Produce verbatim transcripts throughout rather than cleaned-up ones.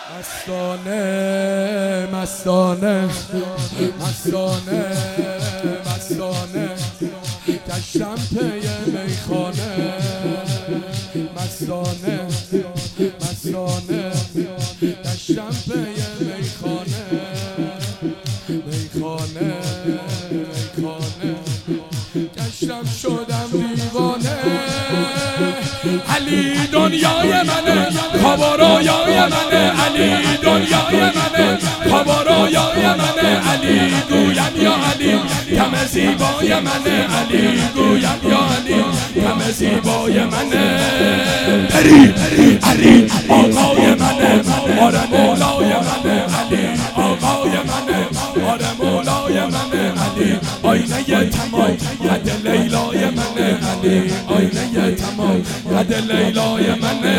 مستانه مستانه مستانه مستانه گشتم پی میخانه مستانه مستانه گشتم پی میخانه میخانه میخانه گشتم شدم دیوانه علی دنیای منه خوابارایای منه علی دنیای منه خوابارایای منه علی گویم یا علی کم زیبای منه علی گویم یا علی کم زیبای منه پری علی آقای منه آره مولای منه علی آقای منه آره مولای منه علی آینه تمام قد لیلای منه علی آینه تمام قد لیلای منه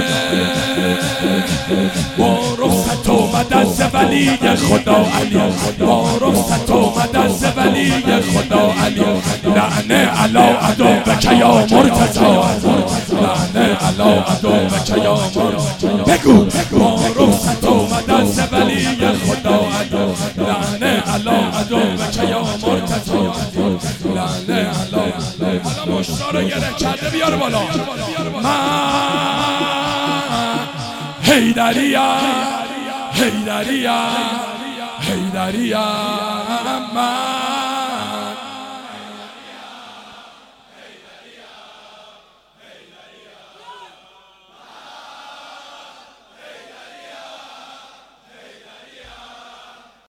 با رخصت اومد از ولی خدا علی با رخصت اومد از ولی خدا علی لعنه علی عدوک یا مرتضی لعنه علی عدوک یا مرتضی بگو با رخصت اومد از ولی خدا علی لعنه علی عدوک یا مرتضی لعنه علی حالا مشتا رو گره کرده بیار بالا من حیدریم حیدریم حیدریم من